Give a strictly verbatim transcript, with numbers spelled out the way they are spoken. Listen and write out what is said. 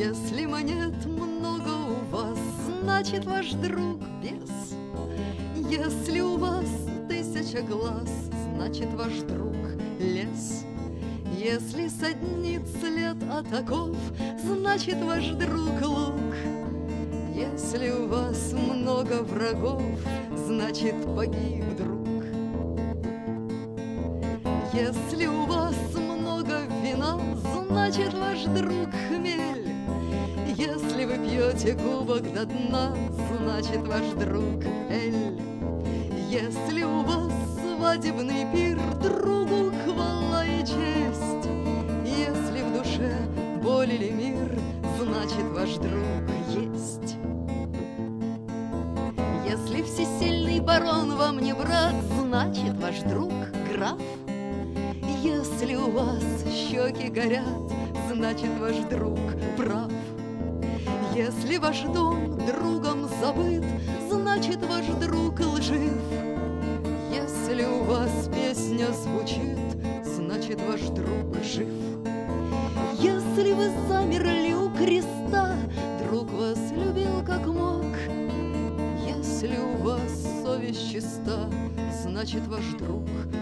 Если монет много у вас, значит ваш друг бес. Если у вас тысяча глаз, значит ваш друг лес. Если саднит след от оков, значит ваш друг лук. Если у вас много врагов, значит погиб друг. Если у вас много вина, значит ваш друг хмель. Если вы пьете кубок до дна, значит ваш друг эль. Если у вас свадебный пир, другу хвала и честь. Если в душе боль или мир, значит ваш друг есть. Если всесильный барон вам не враг, значит ваш друг граф. Если у вас щеки горят, значит ваш друг прав. Если ваш дом другом забыт, значит ваш друг лжив. Если у вас песня звучит, значит ваш друг жив. Если вы замерли у креста, друг вас любил как мог. Если у вас совесть чиста, значит ваш друг